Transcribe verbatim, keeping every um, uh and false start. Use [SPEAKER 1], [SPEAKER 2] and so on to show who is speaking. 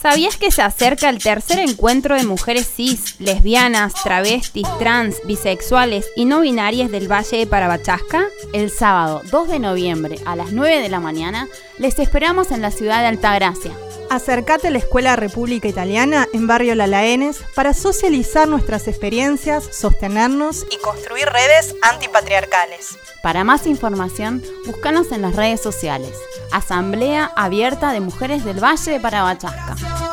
[SPEAKER 1] ¿Sabías que se acerca el tercer encuentro de mujeres cis, lesbianas, travestis, trans, bisexuales y no binarias del Valle de Parabachasca?
[SPEAKER 2] El sábado dos de noviembre a las nueve de la mañana les esperamos en la ciudad de Altagracia.
[SPEAKER 3] Acércate a la Escuela República Italiana en Barrio Lalaenes para socializar nuestras experiencias, sostenernos y construir redes antipatriarcales.
[SPEAKER 2] Para más información, búscanos en las redes sociales. Asamblea Abierta de Mujeres del Valle de Parabachasca.